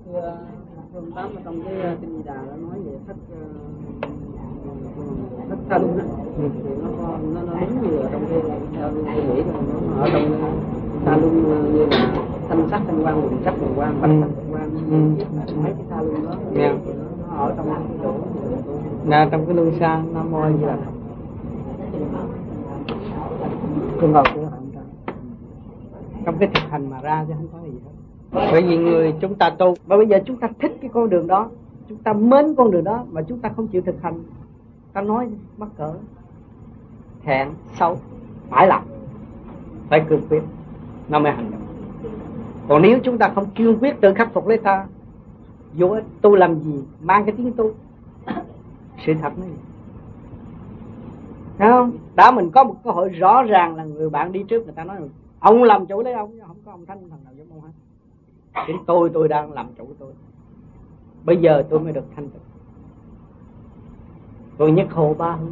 thưa phương pháp trong cái kinh Di Đà đã nói về thất tha luân á, thì nó đúng như ở trong cái theo tôi nghĩ là nó ở trong tha luân như là thanh sắc thanh quang, quần sắc quần quang, bạch sắc quần quang, mấy cái tha luân đó nó ở trong cái chỗ là trong cái luân xa. Nam mô A Di Đà Phật. trường hợp của trong cái thực hành mà ra chứ không có gì hết. Bởi vì người chúng ta tu, mà bây giờ chúng ta thích cái con đường đó, chúng ta mến con đường đó mà chúng ta không chịu thực hành, ta nói mắc cỡ, thẹn, xấu, phải làm, phải cương quyết, nó mới hành động. Còn nếu chúng ta không cương quyết tự khắc phục lấy ta, vô ích, tu làm gì, mang cái tiếng tu, sự thật này, thấy không? Đã mình có một cơ hội rõ ràng là người bạn đi trước người ta nói ông làm chủ lấy ông, không có ông thanh thằng nào giống ông hết. Chính tôi đang làm chủ tôi. Bây giờ tôi mới được thanh tịnh. Tôi nhất hồ ba hướng.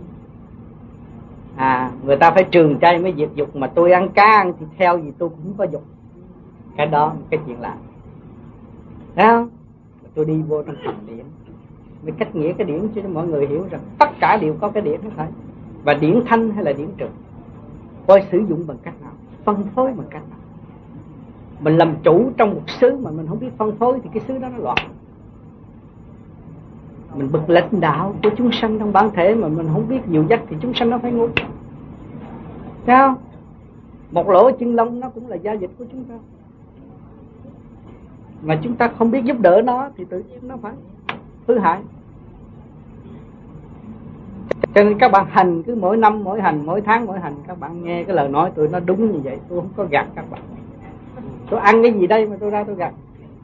Người ta phải trường chay mới diệt dục, mà tôi ăn cá ăn thì theo gì tôi cũng không có dục. Cái đó cái chuyện lạ. Thấy không? Tôi đi vô trong thành điển, mới cách nghĩa cái điển cho mọi người hiểu rằng tất cả đều có cái điển hết thảy. Và điển thanh hay là điển trừ, coi sử dụng bằng cách nào, phân phối bằng cách nào. Mình làm chủ trong một xứ mà mình không biết phân phối thì cái xứ đó nó loạn. Mình bậc lãnh đạo của chúng sanh trong bản thể mà mình không biết dìu dắt thì chúng sanh nó phải ngu. Thấy không? Một lỗ chân lông nó cũng là gia dịch của chúng ta, mà chúng ta không biết giúp đỡ nó thì tự nhiên nó phải hư hại. Cho nên các bạn hành cứ mỗi năm mỗi hành, mỗi tháng mỗi hành, các bạn nghe cái lời nói tôi nó đúng như vậy. Tôi không có gạt các bạn. Tôi ăn cái gì đây mà tôi ra tôi gạt,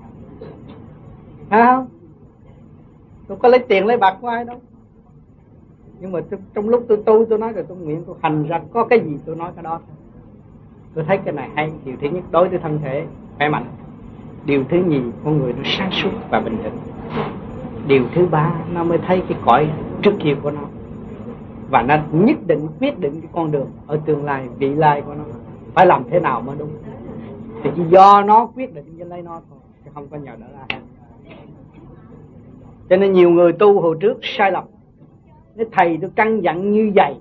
phải không? Tôi có lấy tiền lấy bạc của ai đâu. Nhưng mà trong lúc tôi tu, tôi nói rồi tôi nguyện, tôi hành ra có cái gì tôi nói cái đó. Tôi thấy cái này hay. Điều thứ nhất đối với thân thể khỏe mạnh. Điều thứ nhì con người nó sáng suốt và bình tĩnh. Điều thứ ba nó mới thấy cái cõi trước kia của nó, và nó nhất định quyết định cái con đường ở tương lai, vị lai của nó phải làm thế nào mới đúng. Thì chỉ do nó quyết định với lấy nó thôi, chứ không có nhờ đỡ ai. Cho nên nhiều người tu hồi trước sai lầm. Nếu thầy tôi căn dặn như vậy,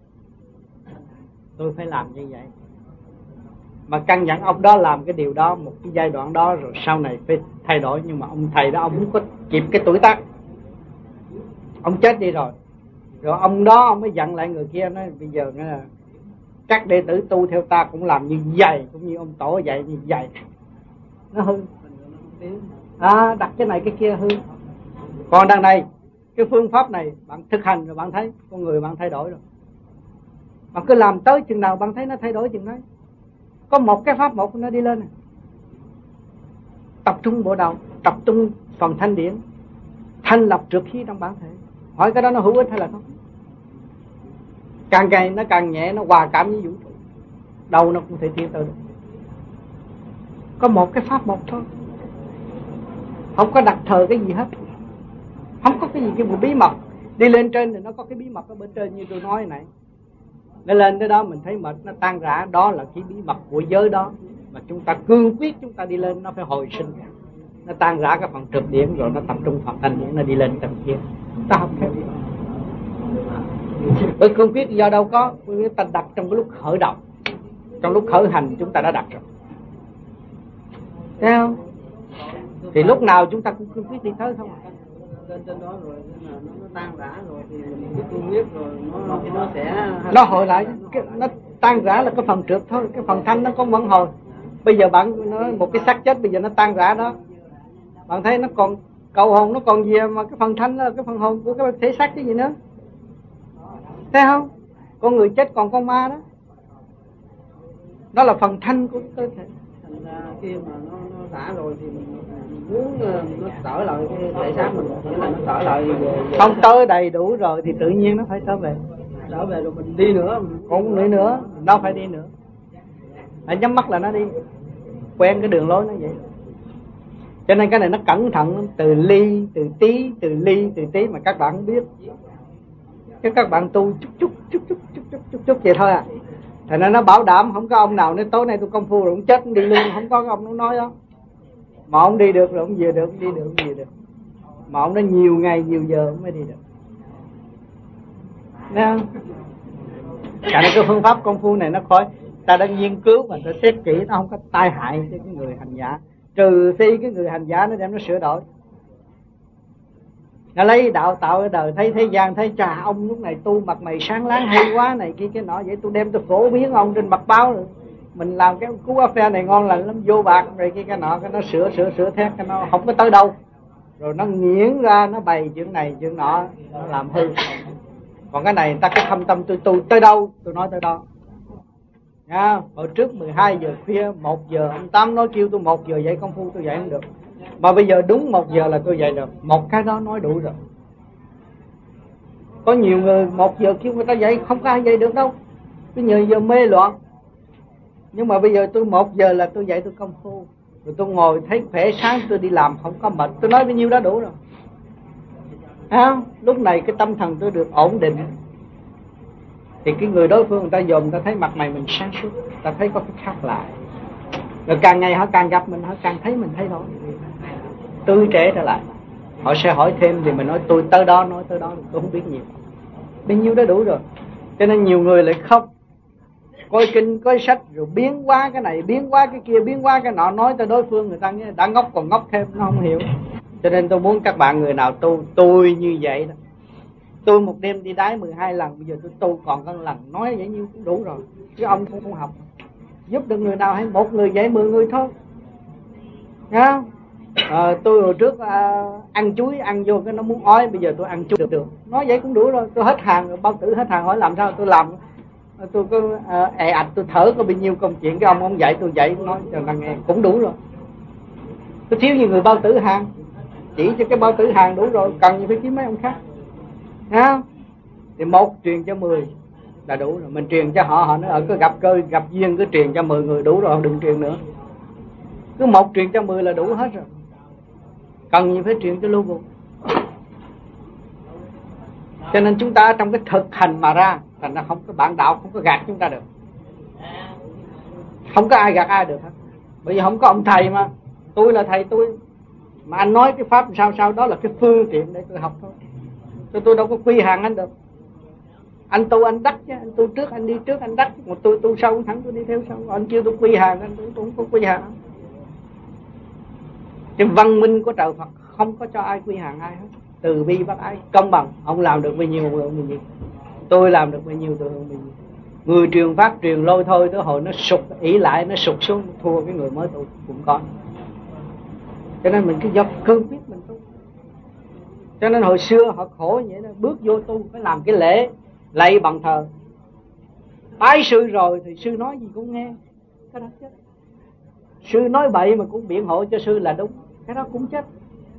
tôi phải làm như vậy. Mà căn dặn ông đó làm cái điều đó một cái giai đoạn đó, rồi sau này phải thay đổi. Nhưng mà ông thầy đó ông không có kịp cái tuổi tác, ông chết đi rồi. Rồi ông đó ông mới dặn lại người kia, nói bây giờ là các đệ tử tu theo ta cũng làm như vậy, cũng như ông tổ dạy như vậy. Nó hư. Đặt cái này cái kia hư. Còn đằng này, cái phương pháp này bạn thực hành rồi bạn thấy con người bạn thay đổi rồi. Bạn cứ làm tới chừng nào bạn thấy nó thay đổi chừng đấy. Có một cái pháp một nó đi lên này. Tập trung bộ đầu, tập trung phần thanh điển, thanh lọc trượt khí trong bản thể. Hỏi cái đó nó hữu ích hay là không? Càng ngày nó càng nhẹ, nó hòa cảm với vũ trụ, đâu nó cũng thể tiến tới được. Có một cái pháp một thôi, không có đặt thờ cái gì hết, không có cái gì cái một bí mật. Đi lên trên thì nó có cái bí mật ở bên trên như tôi nói này. Nó lên tới đó mình thấy mệt nó tan rã, đó là cái bí mật của giới đó. Mà chúng ta cương quyết chúng ta đi lên nó phải hồi sinh. Nó tan rã cái phần trực điểm rồi nó tập trung phần thanh điển, nó đi lên tầng kia. Ta học theo. Bởi cương quyết do đâu có, chúng ta đặt trong cái lúc khởi động, trong lúc khởi hành chúng ta đã đặt rồi. Thấy không? Thì lúc nào chúng ta cũng cương quyết đi tới không? Trên đó rồi nó tan rã rồi thì mình cứ cương quyết rồi nó sẽ nó hồi lại. Nó tan rã là cái phần trượt thôi, cái phần thanh nó có vẫn hồi. Bây giờ bạn nói một cái xác chết bây giờ nó tan rã đó, bạn thấy nó còn cầu hồn nó còn gì mà cái phần thanh là cái phần hồn của cái thể xác chứ gì nữa. Thấy không? Con người chết còn con ma đó. Nó là phần thanh của cơ thể. Thành ra khi mà nó xả rồi thì mình muốn nó trở lại cái thể xác mình, nghĩa là nó trở lại về. Không tới đầy đủ rồi thì tự nhiên nó phải trở về. Trở về rồi mình đi nữa. Cũng nữa, nó phải đi nữa. Phải nhắm mắt là nó đi. Quen cái đường lối nó vậy. Cho nên cái này nó cẩn thận, từ ly, từ tí mà các bạn không biết. Chứ các bạn tu chút vậy thôi à. Thành ra nó bảo đảm không có ông nào nói tối nay tôi công phu rồi cũng chết đi luôn, không có ông nó nói đó. Mà ông đi được rồi ông về được, đi được ông về được. Mà ông nó nhiều ngày nhiều giờ ông mới đi được. Thấy không? Cả cái phương pháp công phu này nó khỏi, ta đã nghiên cứu và ta xét kỹ, nó không có tai hại cho cái người hành giả, trừ khi cái người hành giả nó đem nó sửa đổi. Nó lấy đạo tạo ở đời, thấy thế gian, thấy chà ông lúc này tu mặt mày sáng láng hay quá này kia cái nọ, vậy tôi đem tôi phổ biến ông trên mặt báo rồi. Mình làm cái cú cà phê này ngon lành lắm, vô bạc rồi cái nọ, cái nó sửa thét, cái nó không có tới đâu. Rồi nó nghiến ra, nó bày chuyện này chuyện nọ, nó làm hư. Còn cái này ta cứ thâm tâm tôi tu tới đâu tôi nói tới đó. Nha, hồi trước 12 giờ khuya, 1 giờ ông Tám nói kêu tôi 1 giờ dạy công phu tôi dạy không được. Mà bây giờ đúng 1 giờ là tôi dạy được. Một cái đó nói đủ rồi. Có nhiều người 1 giờ kêu người ta dạy không có ai dạy được đâu. Cái nhiều giờ mê loạn. Nhưng mà bây giờ tôi 1 giờ là tôi dạy tôi công phu. Rồi tôi ngồi thấy khỏe sáng tôi đi làm không có mệt. Tôi nói bao nhiêu đó đủ rồi. Lúc này cái tâm thần tôi được ổn định. Thì cái người đối phương người ta dòm, người ta thấy mặt mày mình sáng suốt, người ta thấy có cái khác lạ. Rồi càng ngày họ càng gặp mình, họ càng thấy mình thay đổi, tươi trẻ trở lại. Họ sẽ hỏi thêm thì mình nói tôi tới đó, nói tới đó, tôi không biết nhiều. Bao nhiêu đó đủ rồi. Cho nên nhiều người lại không coi kinh, coi sách, rồi biến hóa cái này, biến hóa cái kia, biến hóa cái nọ, nói tới đối phương người ta nghe đã ngốc còn ngốc thêm, nó không hiểu. Cho nên tôi muốn các bạn người nào tu, tôi như vậy đó. Tôi một đêm đi đái 12 lần, bây giờ tôi tu còn có lần, nói vậy nhiêu cũng đủ rồi. Chứ ông cũng không học. Giúp được người nào hay một người dạy 10 người thôi. Nha. Tôi hồi trước ăn chuối, ăn vô cái nó muốn ói, bây giờ tôi ăn chuối được. Nói vậy cũng đủ rồi, tôi hết hàng rồi, bao tử hết hàng hỏi làm sao tôi làm. Tôi có ạch tôi thở có bao nhiêu công chuyện, cái ông dạy tôi dạy, nói cho nàng nghe cũng đủ rồi. Tôi thiếu như người bao tử hàng, chỉ cho cái bao tử hàng đủ rồi, cần gì phải kiếm mấy ông khác. Ha? Thì 1 truyền cho 10 là đủ rồi. Mình truyền cho họ nói ở có gặp cơ gặp duyên cứ truyền cho 10 người đủ rồi, đừng truyền nữa. Cứ 1 truyền cho 10 là đủ hết rồi. Cần gì phải truyền cho lưu vùng. Cho nên chúng ta trong cái thực hành mà ra, thành ra không có bạn đạo không có gạt chúng ta được. Không có ai gạt ai được hết. Bởi vì không có ông thầy mà. Tôi là thầy tôi. Mà anh nói cái pháp sao đó là cái phương tiện để tôi học thôi. Tôi đâu có quy hàng anh được. Anh tu anh đắc chứ, anh tu trước anh đi trước anh đắc, một tôi tu sau thẳng tôi đi theo sau. Anh kêu tôi quy hàng, anh tôi không có quy hàng. Cái văn minh của trời Phật không có cho ai quy hàng ai hết. Từ bi bác ái, công bằng. Ông làm được bao nhiêu hưởng bao nhiêu, tôi làm được bao nhiêu tôi hưởng bao nhiêu. Người truyền pháp truyền lôi thôi, tới hồi nó sụt ỷ lại, nó sụt xuống thua cái người mới tu cũng có. Cho nên mình cứ dốc cương quyết mình tu. Cho nên hồi xưa họ khổ vậy đó, bước vô tu phải làm cái lễ lạy bằng thờ. Bái sư rồi thì sư nói gì cũng nghe, cái đó chết. Sư nói bậy mà cũng biện hộ cho sư là đúng, cái đó cũng chết.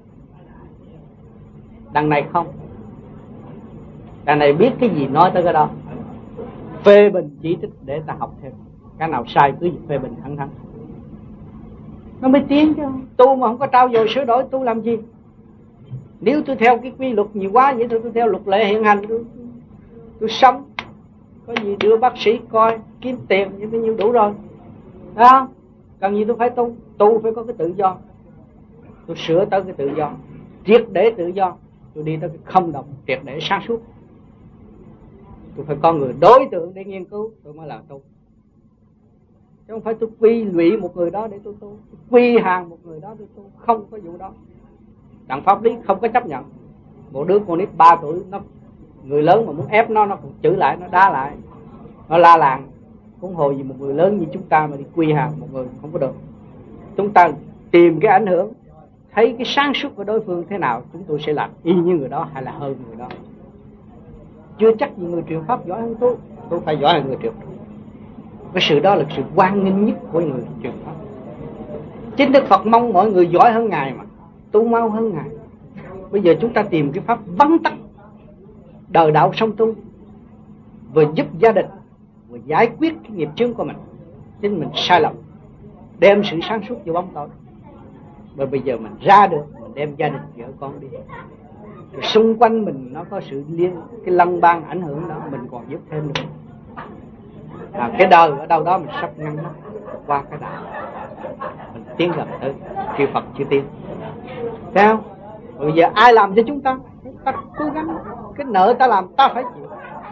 Đằng này không, đằng này biết cái gì nói tới cái đó, phê bình chỉ trích để ta học thêm. Cái nào sai cứ phê bình thẳng thắn, nó mới tiến chứ. Tu mà không có trao dồi sửa đổi, tu làm gì? Nếu tôi theo cái quy luật nhiều quá vậy, tôi theo luật lệ hiện hành, tôi sống, có gì đưa bác sĩ coi, kiếm tiền như bao nhiêu đủ rồi, thấy không? Cần gì tôi phải tu phải có cái tự do. Tôi sửa tới cái tự do, triệt để tự do. Tôi đi tới cái không động, triệt để sáng suốt. Tôi phải có người đối tượng để nghiên cứu, tôi mới làm tu. Chứ không phải tôi quy lụy một người đó để tôi tu, quy hàng một người đó để tu, không có vụ đó. Đặng pháp lý không có chấp nhận. Một đứa con nít 3 tuổi, nó người lớn mà muốn ép nó còn chửi lại, nó đá lại, nó la làng. Cũng hồi gì một người lớn như chúng ta mà đi quy hàng một người không có được. Chúng ta tìm cái ảnh hưởng, thấy cái sáng suốt của đối phương thế nào, chúng tôi sẽ làm y như người đó hay là hơn người đó. Chưa chắc gì người truyền pháp giỏi hơn tôi phải giỏi hơn người truyền. Cái sự đó là sự quan nghênh nhất của người truyền pháp. Chính Đức Phật mong mọi người giỏi hơn Ngài mà, tu mau hơn Ngài. Bây giờ chúng ta tìm cái pháp vắn tắt đời đạo song tu, vừa giúp gia đình, vừa giải quyết cái nghiệp chướng của mình. Chính mình sai lầm, đem sự sáng suốt vô bóng tối. Và bây giờ mình ra được, mình đem gia đình vợ con đi. Rồi xung quanh mình nó có sự cái lân ban ảnh hưởng đó, mình còn giúp thêm được. Cái đời ở đâu đó mình sắp ngăn mất qua cái đạo. Mình tiến gần tới chư Phật chư tiên. Sao? Bây giờ ai làm cho chúng ta? Ta cố gắng, cái nợ ta làm ta phải chịu,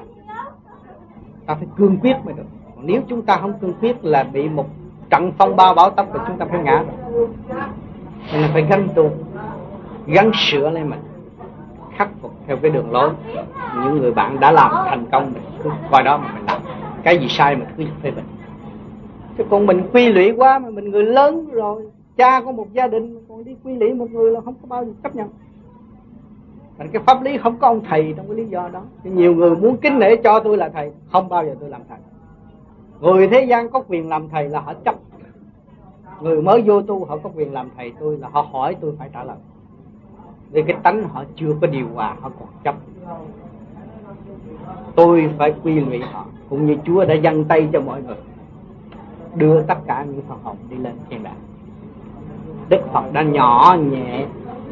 ta phải cương quyết mới được. Còn nếu chúng ta không cương quyết là bị một trận phong ba bão táp và chúng ta phải ngã rồi. Nên là phải gắn tu, gắn sửa lên mình, khắc phục theo cái đường lối những người bạn đã làm thành công, mình cứ coi đó mà mình làm. Cái gì sai mình cứ phê bình. Chứ còn mình quy lụy quá, mà mình người lớn rồi, cha có một gia đình, còn đi quy lụy một người là không có bao giờ chấp nhận. Thành cái pháp lý không có ông thầy trong cái lý do đó. Thì nhiều người muốn kính nể cho tôi là thầy, không bao giờ tôi làm thầy. Người thế gian có quyền làm thầy là họ chấp. Người mới vô tu họ có quyền làm thầy tôi là họ hỏi tôi phải trả lời. Vì cái tánh họ chưa có điều hòa, họ còn chấp. Tôi phải quy lụy họ, cũng như Chúa đã dâng tay cho mọi người, đưa tất cả những phần hồn đi lên thiên đàng. Đức Phật đã nhỏ nhẹ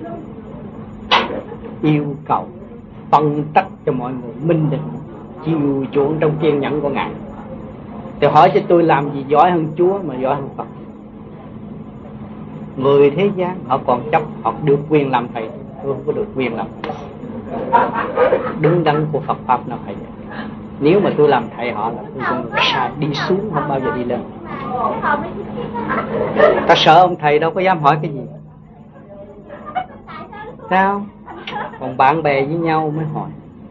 yêu cầu, phân tích cho mọi người minh định, chiều chuộng trong kiên nhẫn của Ngài. Thì hỏi cho tôi làm gì giỏi hơn Chúa mà giỏi hơn Phật? Người thế gian họ còn chấp, họ được quyền làm thầy, tôi không có được quyền làm thầy. Đứng đắn của Phật Pháp nó phải vậy. Nếu mà tôi làm thầy họ là tôi còn sai, đi xuống không bao giờ đi lên. Ta sợ ông thầy đâu có dám hỏi cái gì. Sao? Còn bạn bè với nhau mới hỏi.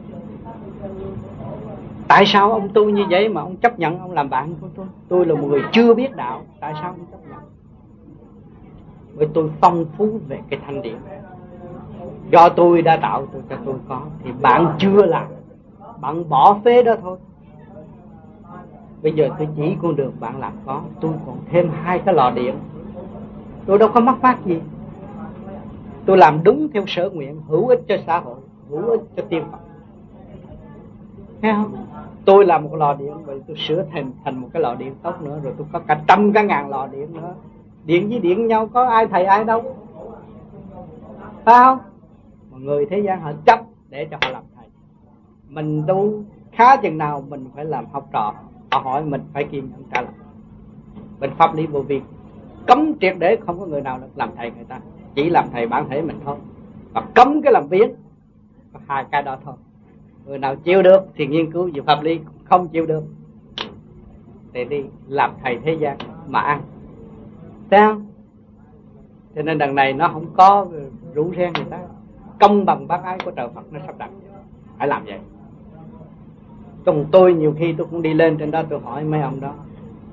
Tại sao ông tu như vậy mà ông chấp nhận ông làm bạn của tôi? Tôi là một người chưa biết đạo, tại sao ông chấp nhận? Bởi tôi phong phú về cái thanh điển. Do tôi đã tạo tôi cho tôi có. Thì bạn chưa làm, bạn bỏ phế đó thôi. Bây giờ tôi chỉ con đường bạn làm có. Tôi còn thêm 2 cái lò điện. Tôi đâu có mất mát gì. Tôi làm đúng theo sở nguyện, hữu ích cho xã hội, hữu ích cho tiên Phật. Thấy không? Tôi làm một lò điện, vậy tôi sửa thành một cái lò điện tốt nữa. Rồi tôi có cả trăm cả ngàn lò điện nữa. Điện với điện nhau có ai thầy ai đâu. Phải không? Mà người thế gian họ chấp để cho họ làm thầy. Mình tu khá chừng nào mình phải làm học trò. Họ hỏi mình phải kiên nhẫn trả lời. Bên pháp lý vô vi cấm triệt để không có người nào được làm thầy người ta, chỉ làm thầy bản thể mình thôi. Và cấm cái làm biến. Có 2 cái đó thôi. Người nào chịu được thì nghiên cứu về pháp lý, không chịu được thì đi làm thầy thế gian mà ăn. Sao? Cho nên đằng này nó không có rủ reng người ta. Công bằng bác ái của trời Phật nó sắp đặt, phải làm vậy. Còn tôi nhiều khi tôi cũng đi lên trên đó tôi hỏi mấy ông đó.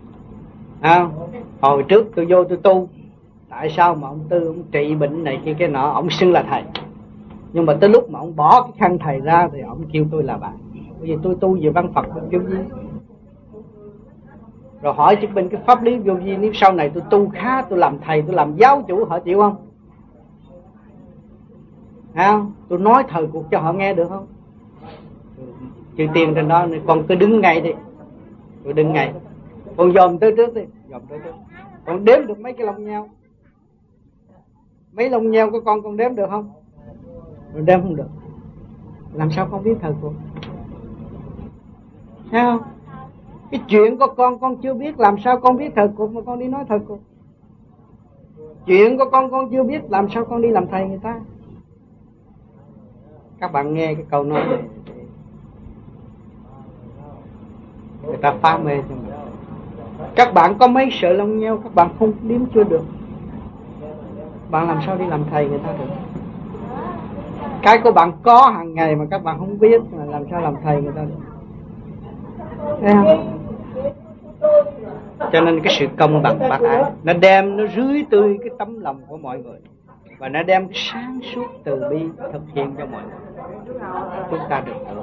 Hồi trước tôi vô tôi tu, tại sao mà ông Tư ông trị bệnh này kia cái nọ, ông xưng là thầy. Nhưng mà tới lúc mà ông bỏ cái khăn thầy ra thì ông kêu tôi là bạn. Bởi vì tôi tu về văn Phật vô vi. Rồi hỏi chứ bên cái pháp lý vô vi, nếu sau này tôi tu khá, tôi làm thầy, tôi làm giáo chủ, họ chịu không? Tôi nói thời cuộc cho họ nghe được không? Chư tiền trên đó, con cứ đứng ngay đi. Tôi đứng ngay. Con dòm tới trước đi, dòm tới trước. Con đếm được mấy cái lông nheo? Mấy lông nheo của con đếm được không? Rồi đếm không được. Làm sao con biết thời cuộc? Thấy không? Cái chuyện của con chưa biết, làm sao con biết thời cuộc mà con đi nói thời cuộc? Chuyện của con chưa biết, làm sao con đi làm thầy người ta? Các bạn nghe cái câu nói này, người ta phá mê cho mình. Các bạn có mấy sợi lông nheo, các bạn không đếm chưa được, bạn làm sao đi làm thầy người ta được? Cái của bạn có hàng ngày mà các bạn không biết, mà làm sao làm thầy người ta được? Thấy không? Cho nên cái sự công bằng bác ái nó đem, nó rưới tươi cái tấm lòng của mọi người, và nó đem sáng suốt từ bi thực hiện cho mọi người. Chúng ta được hưởng.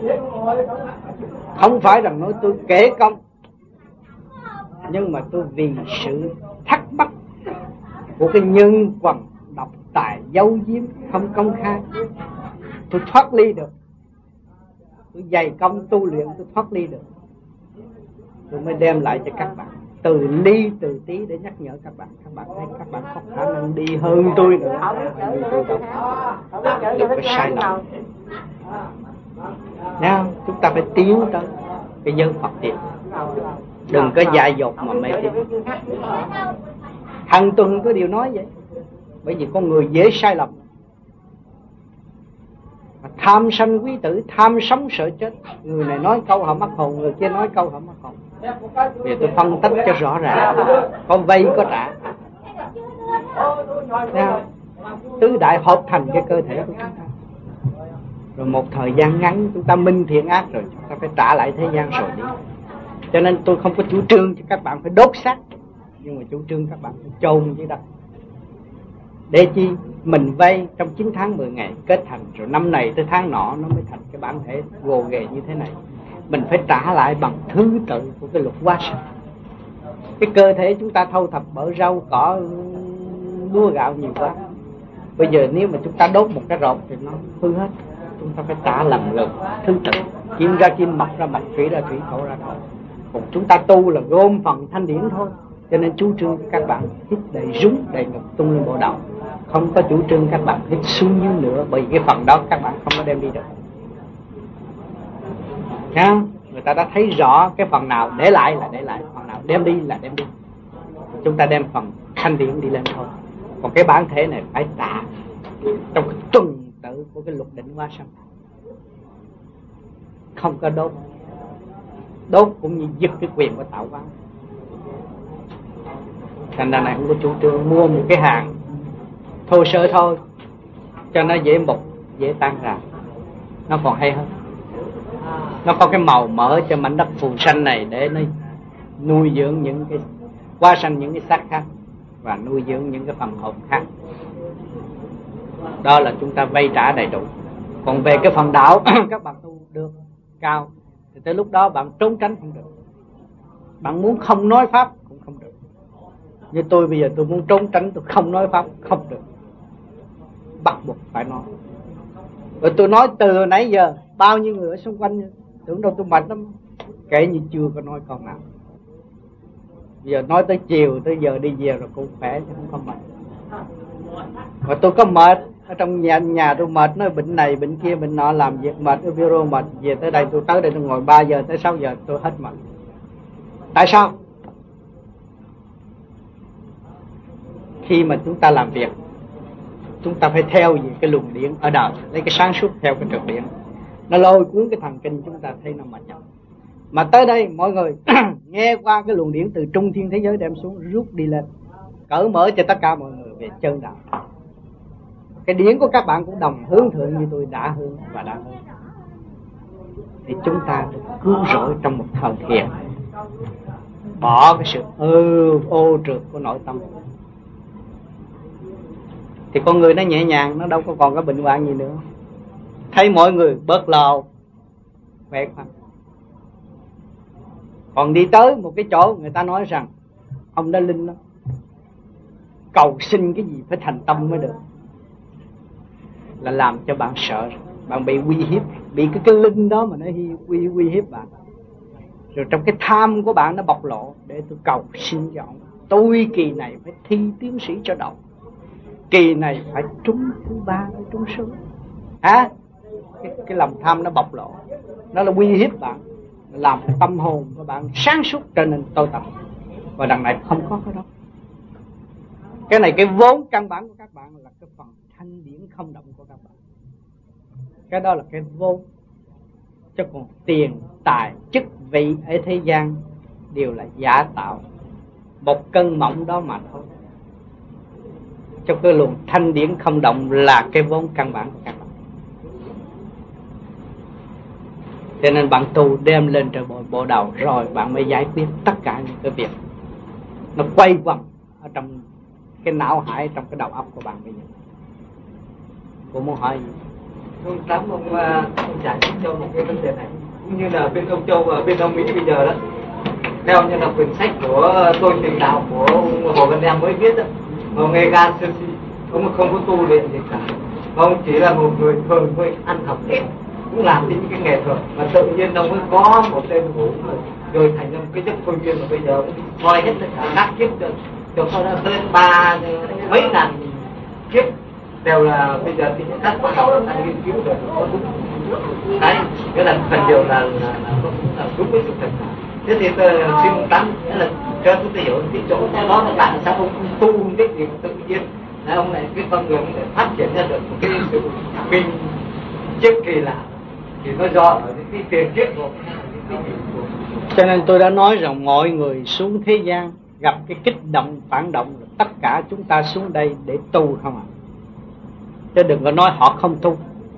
Không phải rằng nói tôi kể công, nhưng mà tôi vì sự thắc mắc của cái nhân quần độc tài giấu giếm không công khai, tôi thoát ly được. Tôi dày công tu luyện, tôi thoát ly được. Tôi mới đem lại cho các bạn từ ly từ tí để nhắc nhở các bạn. Các bạn thấy các bạn có khả năng đi hơn tôi nữa. Đừng có sai lầm. Nào, chúng ta phải tiến tới cái giới Phật tiền. Đừng có dại dột mà mê tín. Hàng tuần tôi đều nói vậy. Bởi vì con người dễ sai lầm. Tham sân quý tử, tham sống sợ chết. Người này nói câu họ mắc hồn, người kia nói câu họ mắc hồn. Vì tôi phân tích cho rõ ràng. Có vay có trả. Tứ đại hợp thành cái cơ thể của chúng ta. Rồi một thời gian ngắn chúng ta minh thiện ác rồi, chúng ta phải trả lại thế gian rồi đi. Cho nên tôi không có chủ trương cho các bạn phải đốt xác, nhưng mà chủ trương các bạn phải chôn dưới đất. Để chi? Mình vay trong 9 tháng 10 ngày kết thành, rồi năm này tới tháng nọ nó mới thành cái bản thể gồ ghề như thế này. Mình phải trả lại bằng thứ tự của cái luật hóa sanh. Cái cơ thể chúng ta thâu thập bởi rau cỏ lúa gạo nhiều quá. Bây giờ nếu mà chúng ta đốt một cái rột thì nó hư hết. Chúng ta phải trả lần lượt thứ tự. Kim ra kim, mộc ra mộc, thủy ra thủy, thổ ra thổ. Còn chúng ta tu là gom phần thanh điển thôi. Cho nên chú trương các bạn hít đầy rúng, đầy ngực tung lên bộ đầu. Không có chủ trương các bạn hít xuống dưới nữa. Bởi vì cái phần đó các bạn không có đem đi được. Thấy không? Người ta đã thấy rõ cái phần nào để lại là để lại, phần nào đem đi là đem đi. Chúng ta đem phần thanh điển đi lên thôi. Còn cái bản thể này phải trả trong cái tuần tự của cái luật định hóa sanh. Không có đốt. Đốt cũng như giật cái quyền của tạo hóa. Thành ra này không có chủ trương mua một cái hàng thô sơ thôi cho nó dễ mục, dễ tan ra. Nó còn hay hơn. Nó có cái màu mỡ cho mảnh đất phù sanh này để nó nuôi dưỡng những cái hóa sanh, những cái xác khác, và nuôi dưỡng những cái phần hồn khác. Đó là chúng ta vay trả đầy đủ. Còn về cái phần đạo các bạn tu được cao thì tới lúc đó bạn trốn tránh không được. Bạn muốn không nói pháp cũng không được. Như tôi bây giờ tôi muốn trốn tránh, tôi không nói pháp không được. Bắt buộc phải nói. Rồi tôi nói từ nãy giờ bao nhiêu người ở xung quanh tưởng đâu tôi mệt lắm, kể như chưa có nói con nào. Giờ nói tới chiều tới giờ đi về rồi cũng khỏe chứ không có mệt. Và tôi có mệt ở trong nhà tôi mệt, nói bệnh này bệnh kia bệnh nọ, làm việc mệt ở bureau mệt, về tới đây tôi ngồi 3 giờ tới 6 giờ tôi hết mệt. Tại sao? Khi mà chúng ta làm việc, chúng ta phải theo về cái luồng điển ở đời, lấy cái sáng suốt theo cái trực điển. Nó lôi cuốn cái thần kinh chúng ta thấy nó mệt nhọc. Mà tới đây mọi người nghe qua cái luồng điển từ trung thiên thế giới đem xuống, rút đi lên, cởi mở cho tất cả mọi người về chân đạo. Cái điển của các bạn cũng đồng hướng thượng như tôi đã hướng và đã hướng. Thì chúng ta được cứu rỗi trong một thời thiền, bỏ cái sự ô trượt của nội tâm. Thì con người nó nhẹ nhàng, nó đâu có còn cái bệnh hoạn gì nữa. Thấy mọi người bớt lo, khỏe khoắn. Còn đi tới một cái chỗ người ta nói rằng ông đã linh đó, cầu xin cái gì phải thành tâm mới được, là làm cho bạn sợ. Bạn bị uy hiếp, bị cái linh đó mà nó uy hiếp bạn. Rồi trong cái tham của bạn nó bộc lộ, để tôi cầu xin cho ông, tôi kỳ này phải thi tiến sĩ cho đậu, kỳ này phải trúng thứ 3 phải trúng số. Cái lòng tham nó bộc lộ, nó là uy hiếp bạn, làm cái tâm hồn của bạn sáng suốt trở nên tối tăm. Và đằng này không có cái đó. Cái này cái vốn căn bản của các bạn là cái phần thanh điển không động của các bạn. Cái đó là cái vốn. Chứ còn tiền, tài, chức vị ở thế gian đều là giả tạo, một cơn mộng đó mà thôi. Cho cái luồng thanh điển không động là cái vốn căn bản của các bạn. Cho nên bạn tu đem lên trời bộ đầu, rồi bạn mới giải quyết tất cả những cái việc nó quay quẩn ở trong cái não hải, trong cái đầu óc của bạn bây giờ. Cô muốn hỏi gì? Tôi cảm ơn ông giải thích cho một cái vấn đề này. Cũng như là bên ông Châu và bên ông Mỹ bây giờ đó, theo như là quyển sách của Tôi Truyền Đạo của Hồ Văn Em mới viết đó, ông Ega Sesi, ông không có tu luyện gì cả, ông chỉ là một người thường thôi, ăn học ít, cũng làm những cái nghệ thuật, mà tự nhiên ông mới có một tên ngủ rồi thành ra một cái chất thôi miên, mà bây giờ ông coi hết tất cả các kiếp cho nó lên 3 mấy ngàn kiếp đều là bây giờ thì các khoa học đang nghiên cứu được có đúng cái là phần điều là đúng với sự thật. Thế thì tôi xin tán là cho tôi hiểu cái chỗ đó là bạn sao không tu cái gì tự nhiên là ông này cái con người lại phát triển ra được một cái sự minh chiếc kỳ lạ, thì nó do ở những cái tiền kiếp của cho nên tôi đã nói rằng mọi người xuống thế gian gặp cái kích động phản động, tất cả chúng ta xuống đây để tu không ạ? Chứ đừng có nói họ không tu.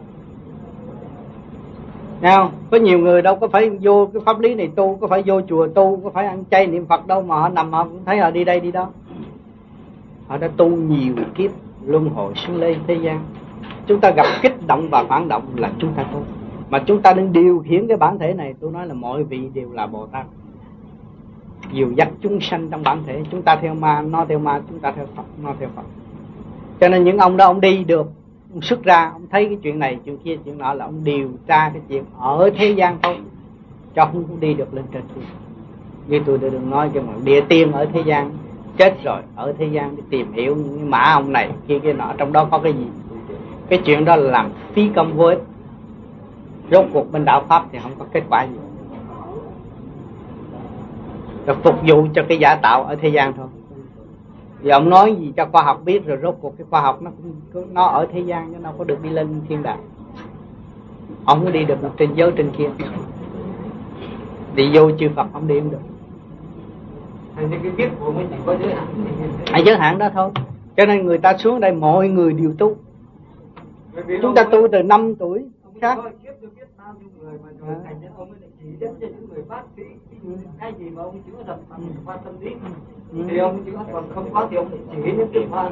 Nghe không? Có nhiều người đâu có phải vô cái pháp lý này tu, có phải vô chùa tu, có phải ăn chay niệm Phật đâu, mà họ nằm họ cũng thấy họ đi đây đi đó. Họ đã tu nhiều kiếp luân hồi xuống lên thế gian. Chúng ta gặp kích động và phản động là chúng ta tu. Mà chúng ta nên điều khiển cái bản thể này. Tôi nói là mọi vị đều là Bồ Tát, dìu dắt chúng sanh trong bản thể. Chúng ta theo ma, nó theo ma, chúng ta theo Phật, nó theo Phật. Cho nên những ông đó ông đi được, ông xuất ra, ông thấy cái chuyện này, chuyện kia, chuyện nọ là ông điều tra cái chuyện ở thế gian thôi, cho không đi được lên trên kia. Như tôi đã đừng nói cho mọi địa tiên ở thế gian chết rồi, ở thế gian để tìm hiểu những mã ông này kia kia nọ, trong đó có cái gì. Cái chuyện đó là làm phí công vô ích. Rốt cuộc bên đạo Pháp thì không có kết quả gì, rồi phục vụ cho cái giả tạo ở thế gian thôi. Vì ông nói gì cho khoa học biết, rồi rốt cuộc cái khoa học nó ở thế gian, chứ nó có được đi lên thiên đàng. Ông có đi được trên giới trên kia, đi vô chư Phật ông đi không được. Những cái biết của mình chỉ có giới hạn. Giới hạn đó thôi. Cho nên người ta xuống đây mọi người đều tu. Chúng ta tu từ 5 tuổi khác. Cái gì mà ông chữa thật qua tâm lý thì ông chữa, còn không có thì ông chỉ những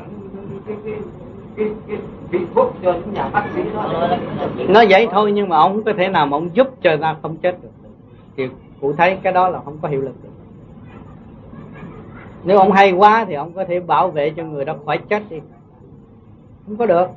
cái vị thuốc cho những nhà bác sĩ đó. Nó vậy thôi, nhưng mà ông không có thể nào mà ông giúp cho ta không chết được. Thì cụ thấy cái đó là không có hiệu lực được. Nếu ông hay quá thì ông có thể bảo vệ cho người đó khỏi chết đi, không có được.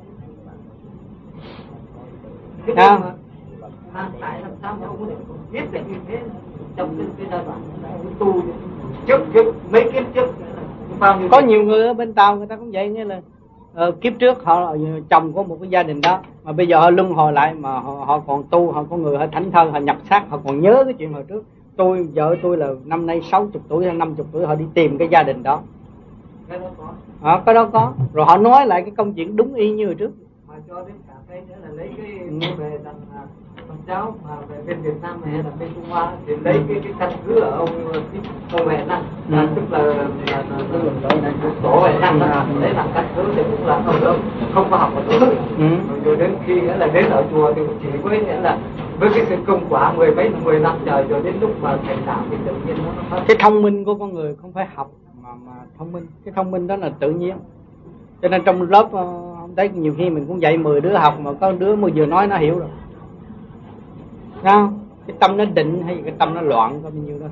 Tại làm sao mà ông biết được như thế trong cái giai đoạn tu trước mấy kiếp trước? Có nhiều người ở bên Tàu người ta cũng vậy, như là kiếp trước họ chồng của một cái gia đình đó, mà bây giờ họ luân hồi lại mà họ còn tu, họ có người họ thánh thơ, họ nhập xác, họ còn nhớ cái chuyện hồi trước. Vợ tôi là năm nay 60 tuổi hay 50 tuổi, họ đi tìm cái gia đình đó. Cái đó có. Rồi họ nói lại cái công chuyện đúng y như hồi trước. Mà cho đến cả cái nữa là lấy cái về rằng con cháu mà về bên Việt Nam hay là bên Trung Hoa thì lấy cái căn cứ ở ông Huệ Năng, tức là tổ Huệ Năng đấy làm căn cứ thì cũng là không có học ở tổ. Rồi đến khi là đến ở chùa thì chỉ với nghĩa là với cái sự công quả 10 năm trời, rồi đến lúc mà thành đạo thì tự nhiên nó phát. Cái thông minh của con người không phải học mà thông minh, cái thông minh đó là tự nhiên. Cho nên trong lớp ông thấy nhiều khi mình cũng dạy 10 đứa học mà có đứa mới vừa nói nó hiểu rồi. Thấy không? Cái tâm nó định hay cái tâm nó loạn có bao nhiêu đó.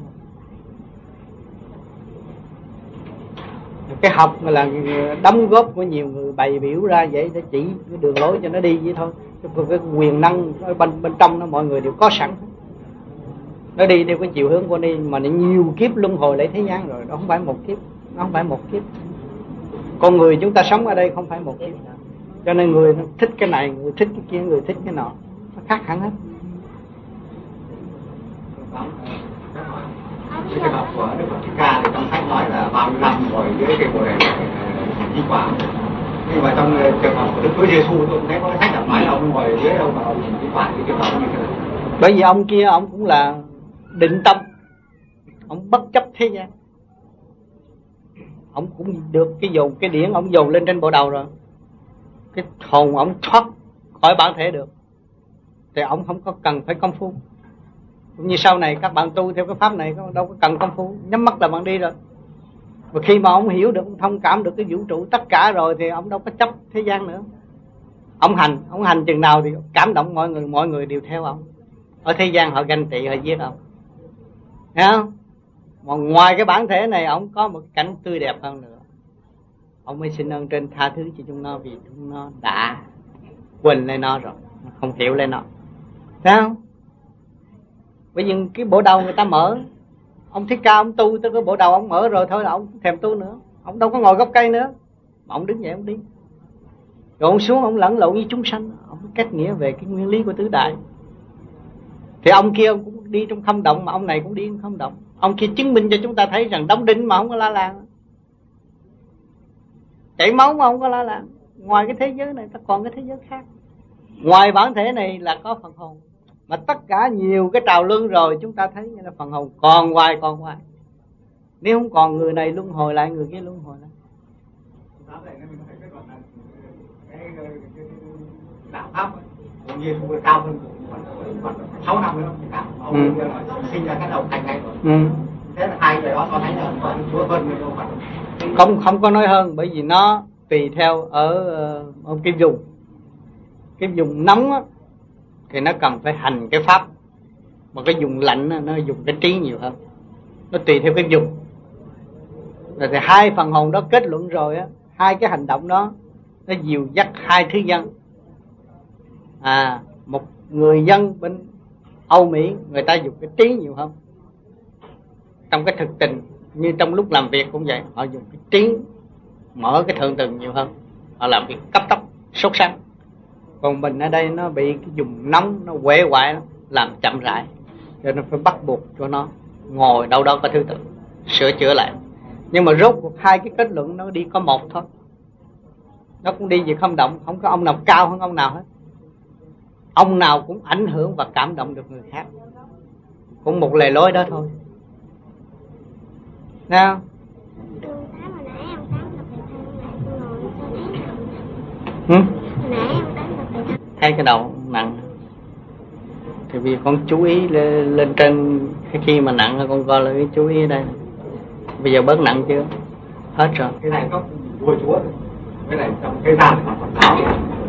Cái học là đóng góp của nhiều người bày biểu ra vậy để chỉ cái đường lối cho nó đi vậy thôi. Cái quyền năng ở bên trong nó mọi người đều có sẵn. Nó đi theo cái chiều hướng của đi, mà nó nhiều kiếp luân hồi lại thế gian rồi, đó không phải một kiếp, nó không phải một kiếp. Con người chúng ta sống ở đây không phải một kiếp. Cho nên người nó thích cái này, người thích cái kia, người thích cái nọ, nó khác hẳn hết. Cái học của Đức Phật Thích Ca thì trong sách nói là 30 năm rồi dưới cái bồ đề di quả. Nhưng mà trong trường hợp của Đức Chúa Giêsu tôi cũng thấy có cái sách đọc nói là ông ngồi dưới ông bảo di quả thì cái bảo như thế này. Bởi vì ông kia ông cũng là định tâm, ông bất chấp thế gian, ông cũng được cái điển ông dồn lên trên bộ đầu rồi, cái hồn ông thoát khỏi bản thể được, thì ông không có cần phải công phu. Cũng như sau này các bạn tu theo cái pháp này đâu có cần công phu, nhắm mắt là bạn đi rồi. Và khi mà ông hiểu được, ông thông cảm được cái vũ trụ tất cả rồi thì ông đâu có chấp thế gian nữa. Ông hành chừng nào thì cảm động mọi người đều theo ông. Ở thế gian họ ganh tị, họ giết ông, thấy không? Mà ngoài cái bản thể này ông có một cảnh tươi đẹp hơn nữa. Ông mới xin ơn trên tha thứ cho chúng nó, vì chúng nó đã quên lên nó rồi, không hiểu lên nó, thấy không? Bởi vì cái bộ đầu người ta mở. Ông Thích Ca ông tu tới cái bộ đầu ông mở rồi thôi là ông không thèm tu nữa. Ông đâu có ngồi gốc cây nữa, mà ông đứng dậy ông đi. Rồi ông xuống ông lẫn lộn với chúng sanh, ông cách nghĩa về cái nguyên lý của tứ đại. Thì ông kia ông cũng đi trong không động, mà ông này cũng đi trong không động. Ông kia chứng minh cho chúng ta thấy rằng đóng đinh mà không có la làng, chảy máu mà không có la làng. Ngoài cái thế giới này ta còn cái thế giới khác. Ngoài bản thể này là có phần hồn. Mà tất cả nhiều cái trào luân rồi chúng ta thấy như là phần hồn còn hoài. Nếu không còn người này luân hồi lại, người kia luân hồi lại. Đạo pháp cũng như không cao hơn khoảng 6 năm nữa thì cả ông sinh ra cái đầu thành này rồi. Thế là hai người đó có thấy là còn chúa hơn người đâu. Không có nói hơn, bởi vì nó tùy theo ở ông Kim Dùng. Kim Dùng nóng á, thì nó cần phải hành cái pháp, mà cái dùng lạnh á, nó dùng cái trí nhiều hơn. Nó tùy theo cái dùng. Rồi thì hai phần hồn đó kết luận rồi á, hai cái hành động đó nó dìu dắt hai thứ dân. Một người dân bên Âu Mỹ người ta dùng cái trí nhiều hơn. Trong cái thực tình như trong lúc làm việc cũng vậy, họ dùng cái trí, mở cái thượng tầng nhiều hơn, họ làm việc cấp tốc sốt sắng. Còn mình ở đây nó bị cái dùng nóng, nó quể quại, làm chậm rãi, cho nên phải bắt buộc cho nó ngồi đâu đó có thứ tự sửa chữa lại. Nhưng mà rốt cuộc hai cái kết luận nó đi có một thôi, nó cũng đi về không động. Không có ông nào cao hơn ông nào hết. Ông nào cũng ảnh hưởng và cảm động được người khác, cũng một lề lối đó thôi. Nào thấy cái đầu nặng thì vì con chú ý lên trên. Khi mà nặng là con coi là cái chú ý ở đây. Bây giờ bớt nặng chưa? Hết rồi. Cái này có vua chúa, cái này trong cái gian mà Phật giáo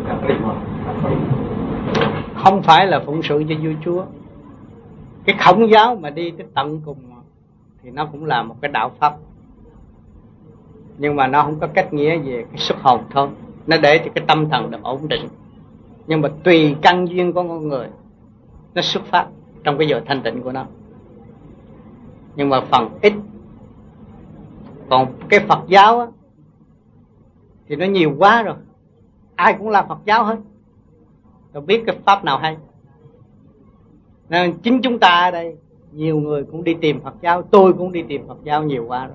không phải là phụng sự cho vua chúa. Cái Khổng giáo mà đi tới tận cùng thì nó cũng là một cái đạo pháp, nhưng mà nó không có cách nghĩa về cái xuất hồn thôi. Nó để cho cái tâm thần được ổn định, nhưng mà tùy căn duyên của con người nó xuất phát trong cái giờ thanh tịnh của nó, nhưng mà phần ít. Còn cái Phật giáo á, thì nó nhiều quá rồi, ai cũng là Phật giáo hết, tôi biết cái pháp nào hay. Nên chính chúng ta ở đây nhiều người cũng đi tìm Phật giáo, tôi cũng đi tìm Phật giáo nhiều quá rồi.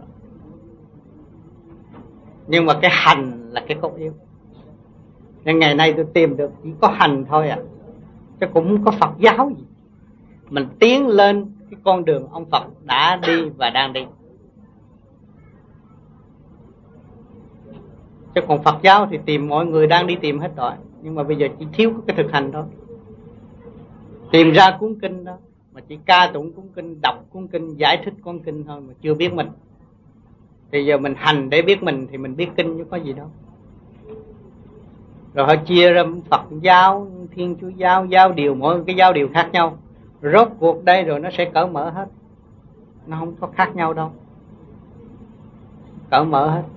Nhưng mà cái hành là cái cốt yếu. Nên ngày nay tôi tìm được chỉ có hành thôi à, chứ cũng không có Phật giáo gì. Mình tiến lên cái con đường ông Phật đã đi và đang đi. Chứ còn Phật giáo thì tìm mọi người đang đi tìm hết rồi, nhưng mà bây giờ chỉ thiếu cái thực hành thôi. Tìm ra cuốn kinh đó mà chỉ ca tụng cuốn kinh, đọc cuốn kinh, giải thích cuốn kinh thôi mà chưa biết mình. Thì giờ mình hành để biết mình thì mình biết kinh chứ có gì đâu. Rồi họ chia ra Phật giáo, Thiên Chúa giáo, giáo điều, mỗi cái giáo điều khác nhau. Rốt cuộc đây rồi nó sẽ cởi mở hết. Nó không có khác nhau đâu, cởi mở hết.